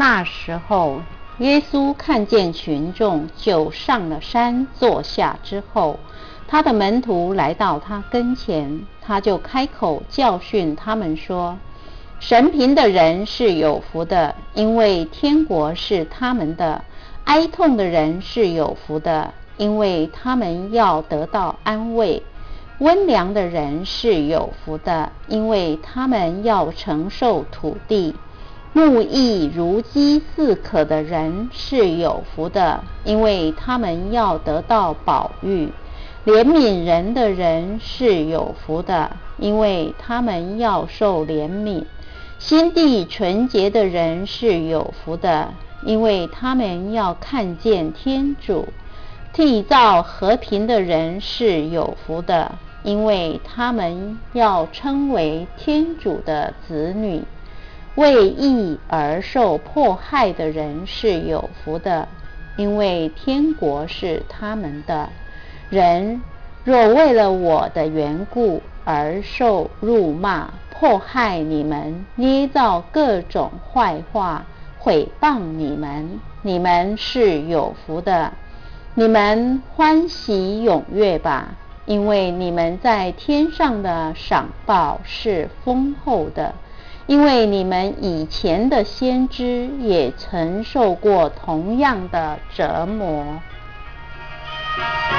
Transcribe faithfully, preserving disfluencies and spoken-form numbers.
那时候，耶稣看见群众，就上了山坐下。之后，他的门徒来到他跟前，他就开口教训他们说：神贫的人是有福的，因为天国是他们的；哀痛的人是有福的，因为他们要得到安慰；温良的人是有福的，因为他们要承受土地；慕义如饥似渴的人是有福的，因为他们要得到饱飫；怜悯人的人是有福的，因为他们要受怜悯；心地纯洁的人是有福的，因为他们要看见天主；缔造和平的人是有福的，因为他们要称为天主的子女；为义而受迫害的人是有福的，因为天国是他们的。人若为了我的缘故而受辱骂、迫害你们，捏造各种坏话，毁谤你们，你们是有福的。你们欢喜踊跃吧，因为你们在天上的赏报是丰厚的，因为你们以前的先知也曾受过同样的折磨。